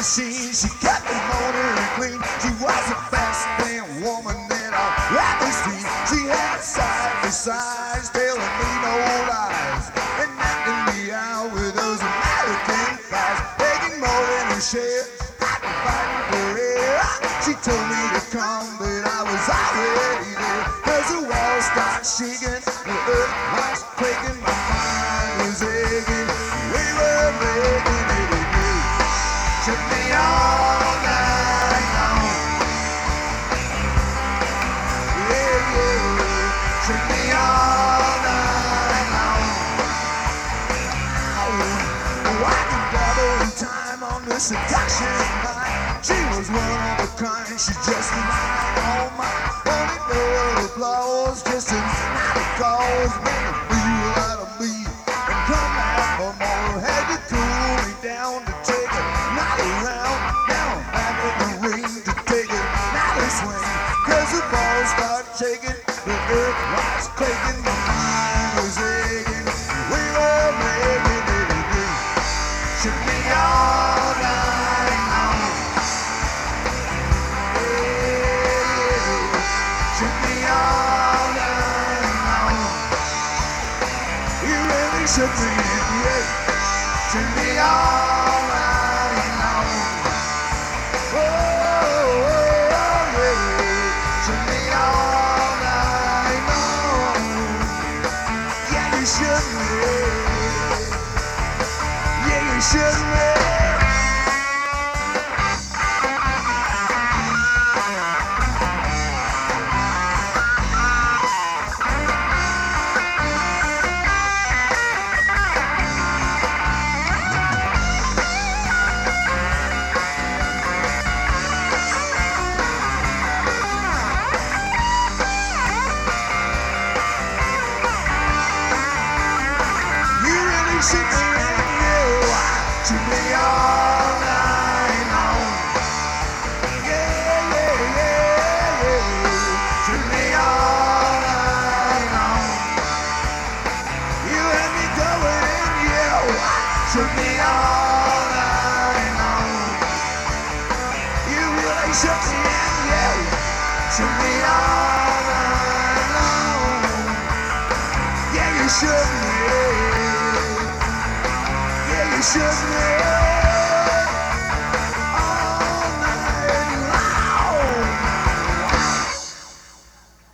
machine. She kept me moaning and clean. She was the best damn woman that I've ever seen. She had side to sides, telling me no lies, and knocking me out with those American pies, begging more than a share. I'd be fighting for air. She told me to come, but I was already there. 'Cause the walls started shaking, the earth was quaking, my mind was aching. We were making it again. Took me all night long. Yeah, yeah. Took me all night long. Oh, I can double in time on the seduction night. She was one of a kind, she just mine, oh my. Wanted no applause, just a night of calls. Made a fool out of me and come back for more. Had to cool me down to take a night around. Now I'm back in the ring to take a night swing. 'Cause the balls start shaking, the earth was quaking, my mind was aching. We were making it again. Took me all night long. Yeah, took me all night long. You really shook me in, yeah. Took me all night long. Oh, oh, oh, yeah. Took me all night long. Yeah, you shook me. Yeah, you shook me. You really shook me in, yeah. Took me all night long. Yeah, yeah, yeah, yeah. Took me all night long. You had me going in, yeah. Took me all night long. You really shook me in, yeah. Took me all night long. Yeah, you shook me. Yeah, you shook me.